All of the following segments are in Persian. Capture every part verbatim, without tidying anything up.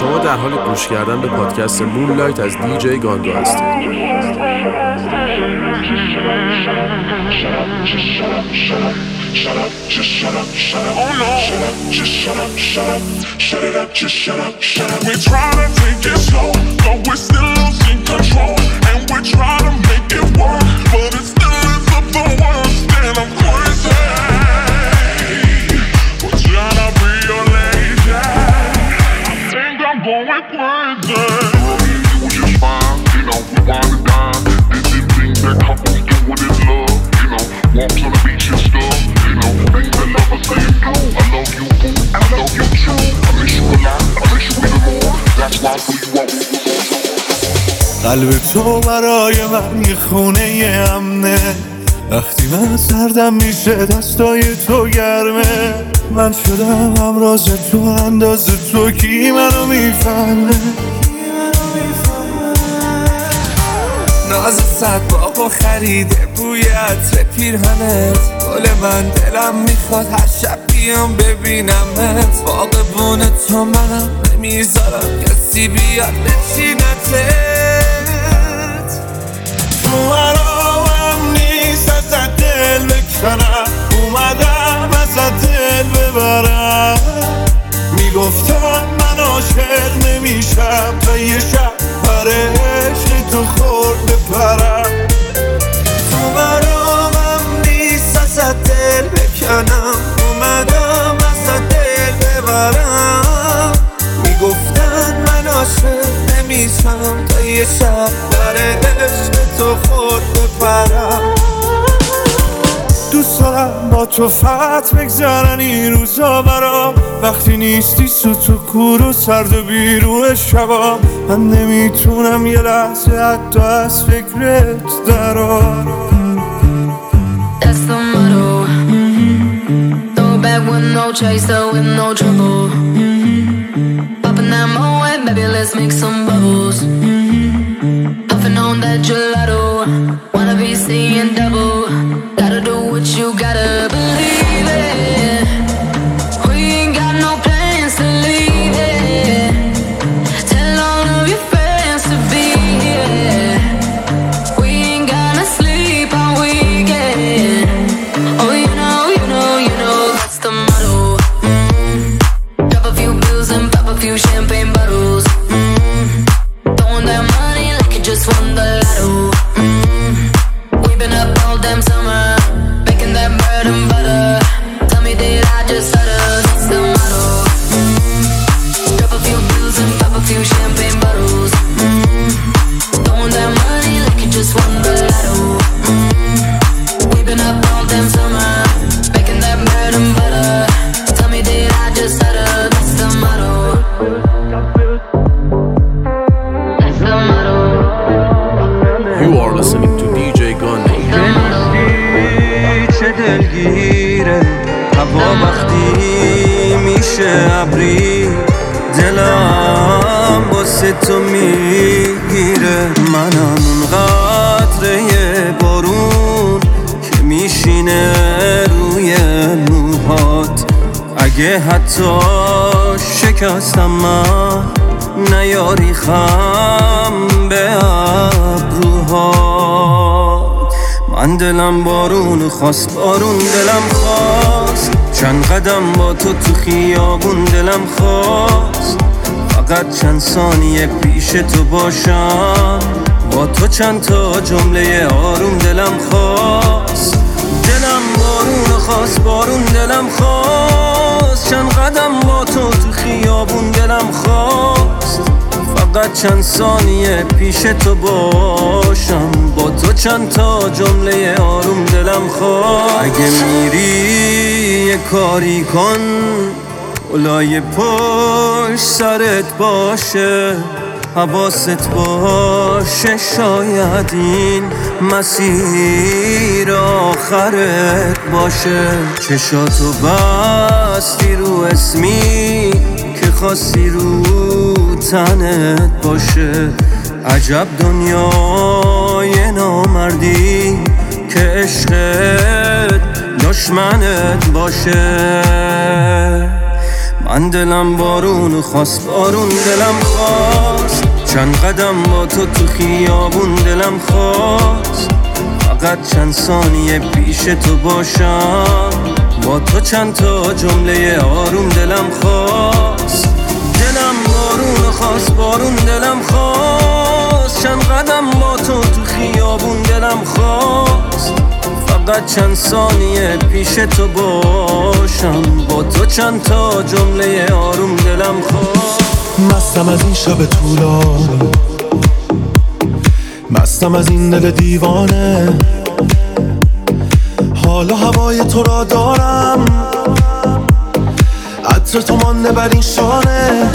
شما در حال گوش کردن به پادکست مونلایت از دی جی گاندو هستید. Shut up, just shut up, shut up. Oh no. Shut up, just shut up, shut up. Shut it up, just shut up, shut up. We try to take it slow, but we're still losing control. And we try to make it work, but it still ends up the worst. And I'm crazy. We're trying to be your lady. I think I'm going crazy. It was just fine, you know, we wanted to dine. Did the things that couples do when it's love, you know, walks on the beach and stuff. Things that lovers say and do. I love you, boo, I love you too. I miss you a lot, I miss you even more. That's why I put you out. قلب تو برای من یه خونه امنه، وقتی من سردم میشه دستای تو گرمه. من شدم همراز تو انداز تو، کی منو میفهمه؟ ناز صد باغ و خریده بوی عطر پیرهنت، گل من دلم میخواد هر شب بیام ببینمت. باغبون تو منم نمیذارم کسی بیاد بچینتت. تو مرامم نیست ازت دل بکنم، اومدم ازت دل ببرم. میگفتم من عاشق نمیشم تا یه شب پر عشق تو خورد بپرم. تو مرامم نیست ازت دل بکنم، اومدم ازت دل ببرم. میگفتن من عاشق نمیشم تا یه شب پر عشق تو خورد بپرم. دوست دارم با تو فتح بگذرن این روزا برام، وقتی نیستی سوت و کور و سرد و بیرون شبام. من نمیتونم یه لحظه حتی از فکرت درام. That's the motto. Throw back with no chaser, with no trouble. Popping that Moet, baby, let's make some bubbles. Puffing on that gelato, wanna be seeing double. Gotta do what you gotta believe it. We ain't got no plans to leave it. Tell all of your friends to be here. We ain't gonna sleep all weekend. Oh, you know, you know, you know that's the motto. Mm-hmm. Drop a few bills and pop a few champagne bottles. Mm-hmm. Throwing that money like you just won the lotto. Mm-hmm. We've been up all damn summer, making that bread and butter. Tell me, did I just stutter? That's the motto. Mm-hmm. Drop a few bills and pop a few champagne bottles. Mm-hmm. Throwing that money like you just won the lotto. Mm-hmm. We've been up all damn summer, making that bread and butter. Tell me, did I just stutter? That's the motto. That's the motto. You are listening to دی جی گاندو. چه دلگیره هوا وقتی میشه ابری، دلم واسه تو میگیره. منم اون قطره بارون که میشینه روی موهات. اگه حتی شکستم من نیاری خم به ابروهات. من دلم بارون خواست، بارون دلم خواست. چند قدم با تو تو خیابون دلم خواست. فقط چند ثانیه پیش تو باشم، با تو چند تا جمله آروم دلم خواست. دلم بارون خواست، بارون دلم خواست. چند قدم با تو تو خیابون دلم خواست. فقط چند ثانیه پیش تو باشم، با تو چند تا جمله آروم دلم خواست. اگه میری یه کاری کن، اولای پشت سرت باشه، حواست باشه. شاید این مسیر آخرت باشه. چشاتو بستی رو اسمی که خواستی رو تنت باشه. عجب دنیای نامردی که عشقت دشمنت باشه. من دلم بارون خواست، بارون دلم خواست، چند قدم با تو تو خیابون دلم خواست، فقط چند ثانیه پیش تو باشم، با تو چند تا جمله آروم دلم خواست. دلم بارون خواست، بارون دلم خواست، چند قدم با تو تو خیابون دلم خواست، فقط چند ثانیه پیش تو باشم، با تو چند تا جمله آروم دلم خواست. مستم از این شب طولانی، مستم از این دل دیوانه، حالا هوای تو را دارم، عطر تو مانده بر این شانه.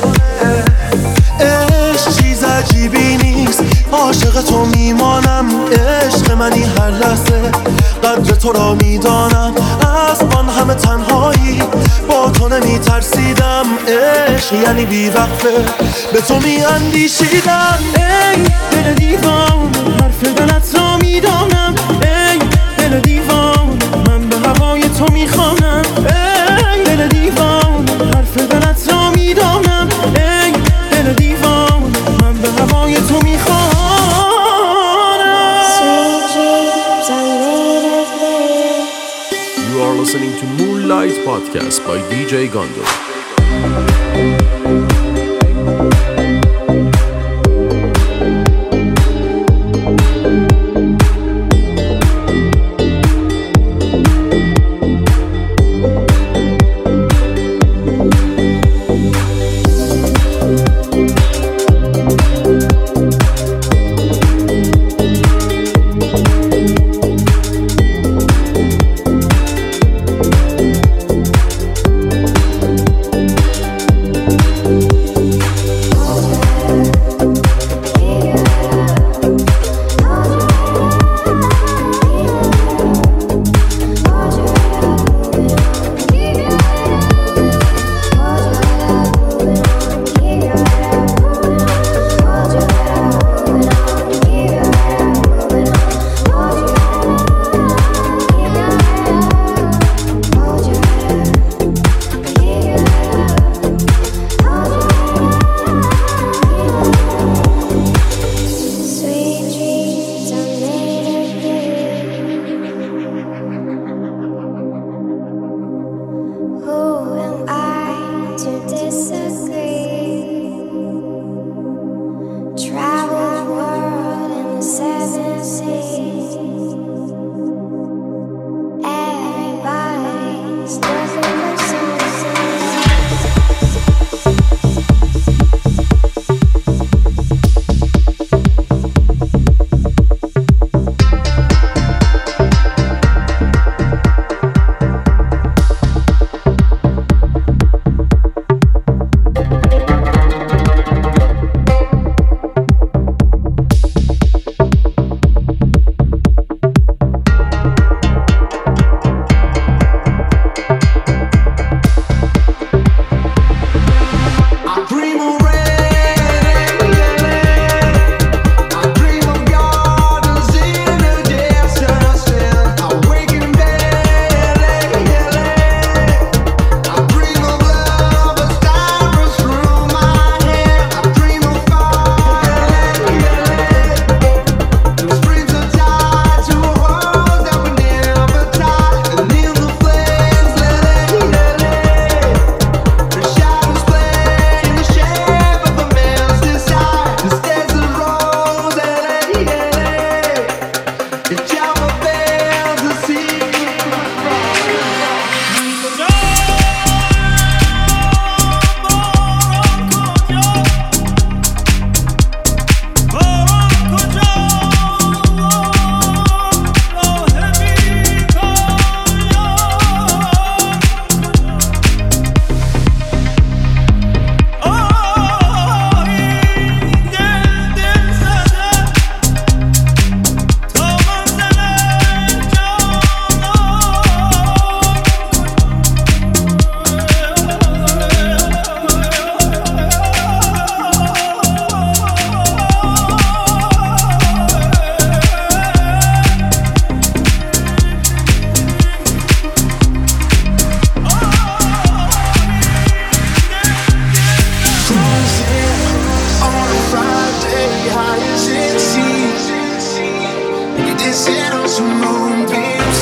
عشق چیز عجیبی نیست، عاشق تو میمانم، عشق منی هر لحظه، قدر تو را میدانم، از آن همه تنهایی با تو نمیترسیدم، عشق یعنی بیوقفه به تو میاندیشیدم. ای دل دیوان، حرف دلت را میدانم، ای دل دیوان، من به هوای تو میخوانم، ای دل دیوان، حرف دلت را میدانم، ای دل دیوان، من به هوای تو میخوانم. You are listening to Moonlight Podcast by D J Gondo. dancing on some moonbeams.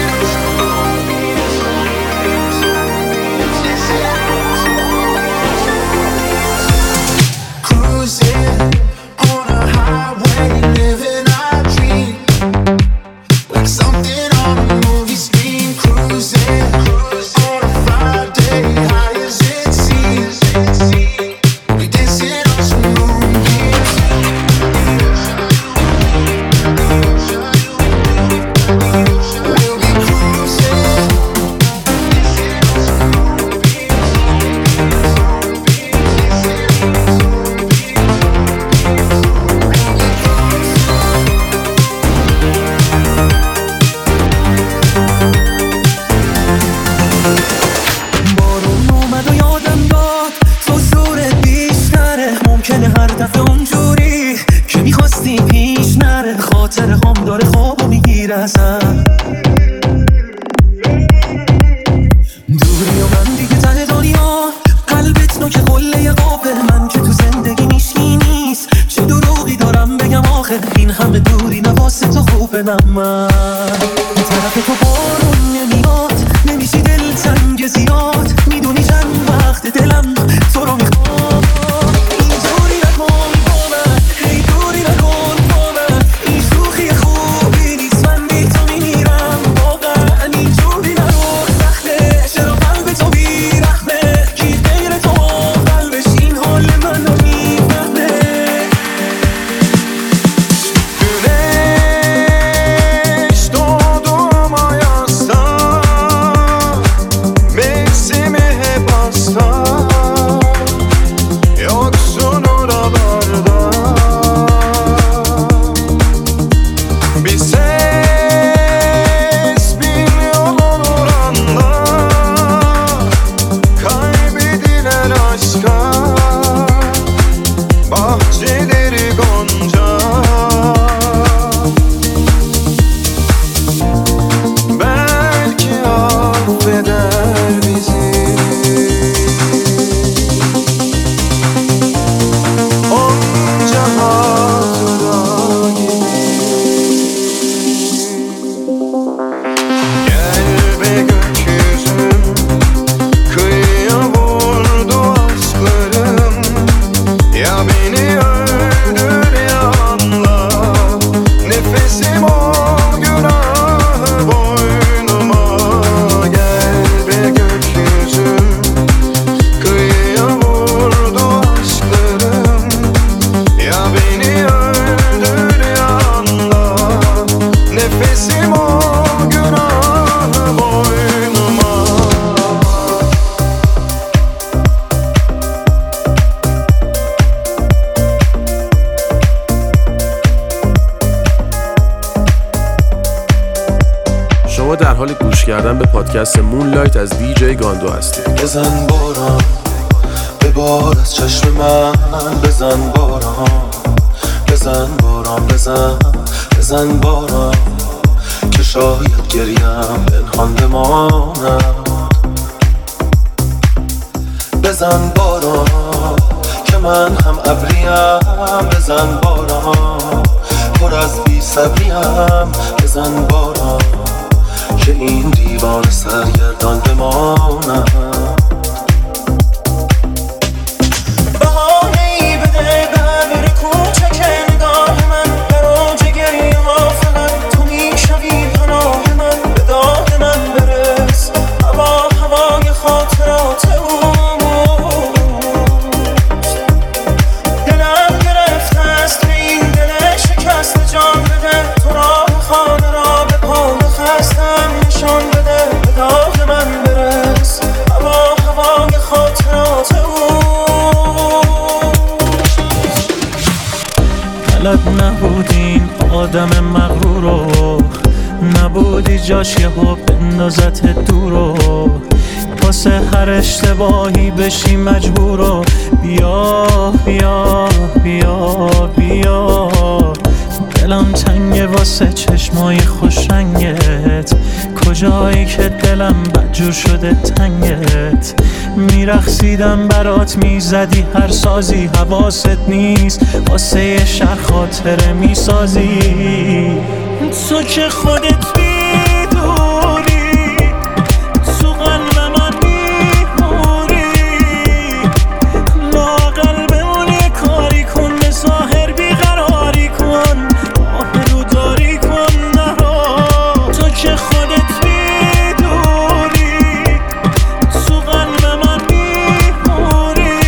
Cruising on a highway, living our dream, like something on a movie screen. Cruising on a Friday, high as it seems. We dancing on some moonbeams. We'll be cruising. بارون اومد و یادم داد تو زورت بیشتره. ممکنه هر دفعه اونجوری که میخواستی پیش نره. خاطر هم داره خوابو میگیره ازم. دوری و من دیگه ته دنیا، قلبت نوک قله قابل. من که تو زندگی میشکی نیست، چه دروغی دارم بگم آخه. این همه دوری نواسه تو خوبه. نه من طرف تو بارون نمیاد، نمیشی دل تنگ زیاد. میدونی چند وقت دلم تو رو میخوام. اینجوری نکن با من، هی دوری نکن با من. این شوخی خوبی نیست، من بی تو میمیرم واقعا. اینجوری نرو سخته، چرا قلب تو بیرحمه. کی غیر تو قلبش این حال منو میفهمه. Güneş doğdu ama yasta, mevsimi hep hasta. Yoksun oralarda, bir ses milyon olur anda. Kaybedilen aşka, bahçeleri gonca. Belki affeder bizi. Onca hatıra gibi. Gel be gökyüzüm, kıyıya vurdu aşklarım. Ya beni öldür ya anla, nefesim o günahı boynuma. Gel be gökyüzüm, kıyıya vurdu aşklarım. Ya beni öldür ya anla, nefesim o günahı boynuma. شما در حال گوش کردن به پادکست مونلایت از دیجی گاندو هستید. بزن باران ببار از چشم من. بزن باران بزن باران بزن بزن باران که شاید گریم پنهان بماند. بزن باران که من هم ابریم. بزن باران پر از بی صبریم. بزن باران که این دیوان سرگردان بماند. بهانه‌ای بده به ابر کوچک نگاه من. در اوج گریه ها فقط تو میشوی پناه من. به داد من برس هوا هوای خاطرات اوست. دلم گرفته است به این دل شکست. جان بده تو راه خانه را به پای خستم نشان بده. به داد من برس هوا هوای خاطرات اوست. طلب نبودین آدم مغرورو، نبودی جاش یهو بندازت دورو. واسه هر اشتباهی بشی مجبورو. بیا بیا بیا بیا. دلم تنگه واسه چشمای خوشرنگت. کجایی که دلم بدجور شده تنگت. میرقصیدم برات میزدی هر سازی. حواست نیست واسه یه شهر خاطره میسازی. تو که خودت میدونی تو قلب من میمونی لااقل بمونی کاری کن به ظاهر بیقراری کن آبرو داری کن نرو تو که خودت میدونی تو قلب من میمونی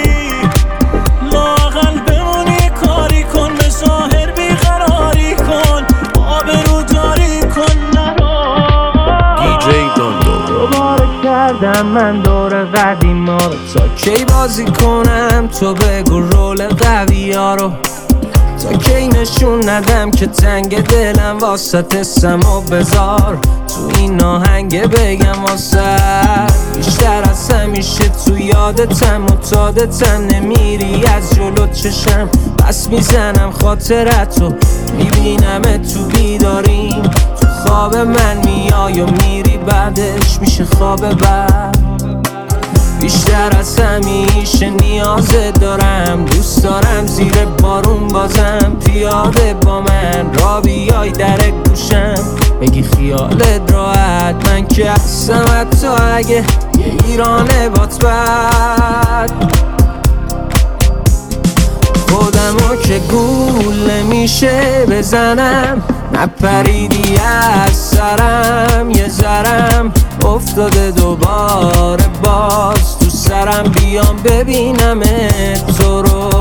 لااقل بمونی کاری کن به ظاهر بیقراری کن آبرو داری کن نرو دیجی گاندو. دوباره کردم من دور قدیما رو تا کی بازی کنم تو بگو رول قوی ها رو تا کی نشون ندم که تنگ دلم واسه سمو بذار تو این آهنگ بگم واسه بیشتر از همیشه تو یادتم متادتم نمیری از جلو چشم بس میزنم خاطرتو میبینم تو بیداریم تو خواب من میای و میری بعدش میشه خواب بعد بیشتر از همیشه نیازت دارم دوست دارم زیر بارون بازم پیاده با من را بیای در گوشم بگی خیالت راحت من که هستم حتی اگه یه ایرانه بات بد خودمو که گول نمیشه بزنم نپریدی از سرم یه ذرم افتاده دوباره باز تو سرم بیام ببینم تو رو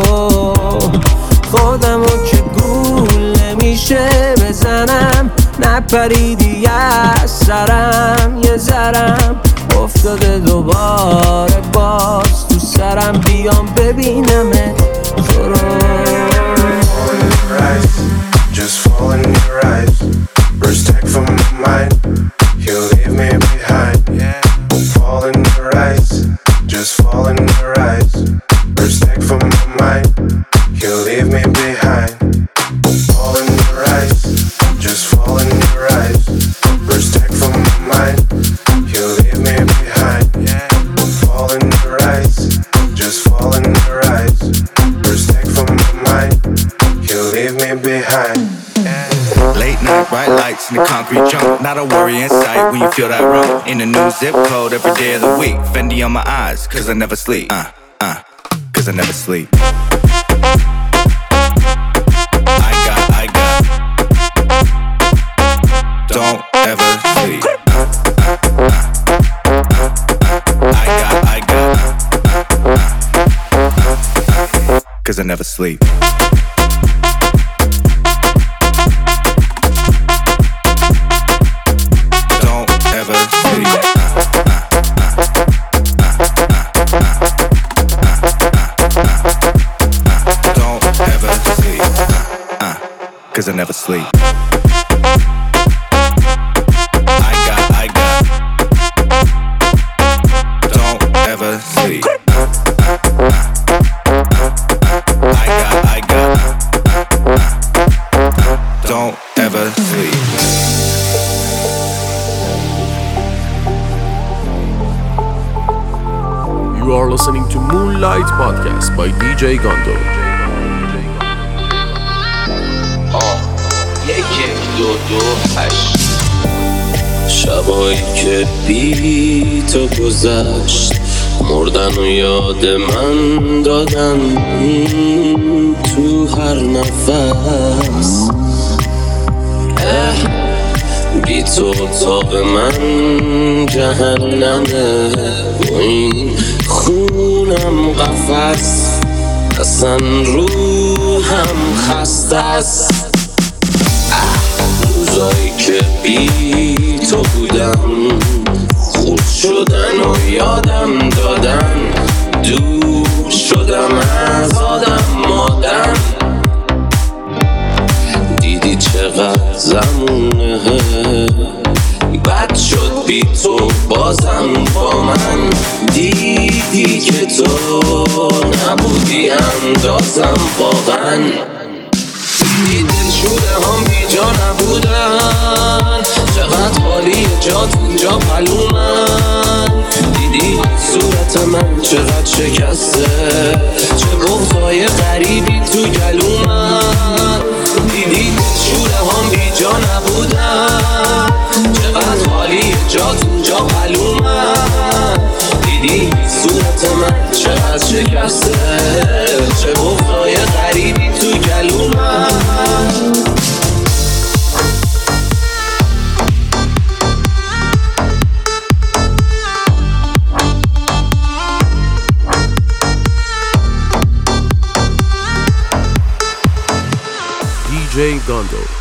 خودمو که گول نمیشه بزنم نپریدی از سرم یه ذرم افتاده دوباره باز تو سرم بیام ببینم تو رو Just fall in your eyes. First take from my mind. You leave me behind. Fall in your eyes. Just fall in your eyes. First take from my mind. You leave me behind. Fall in your eyes. Just fall in your eyes. First take from my mind. You leave me behind. Fall in your eyes. Just fall in your eyes. First take from my mind. You leave me behind. Late night, bright lights in the concrete jungle. Not a worry in sight when you feel that rumble. In a new zip code every day of the week. Fendi on my eyes, cause I never sleep. Uh, uh, cause I never sleep. I got, I got. Don't ever sleep. Uh, uh, uh, uh, uh. I got, I got. Uh, uh, uh, uh, cause I never sleep. Cause I never sleep. I got, I got. Don't ever sleep. Uh, uh, uh, uh, I got, I got. Uh, uh, uh, don't ever sleep. You are listening to Moonlight Podcast by دیجی گاندو. یک یک دو دو هشت شبایی که بی تو گذشت مردن و یاد من دادن تو هر نفس بی تو اتاق من جهنمه و این خونم قفس اصلا روحم خسته است روزایی که بی تو بودم خود شدن و یادم دادن دور شدم از آدم مادم دیدی چقدر زمونه بد شد بی تو بازم با من دیدی که تو نبودی اندازم واقعا دیدی دلشوره هم بی جا نبودن چقدر حالی جات اینجا پلومن دیدی صورت من چقدر شکسته چه بغضای غریبی تو گلومن دیدی دلشوره هم بی نبودم چقدر خالی جات اونجا معلومم دیدی صورت من چقدر شکسته چه بغضای غریبی تو گلومم دی جی Gondo.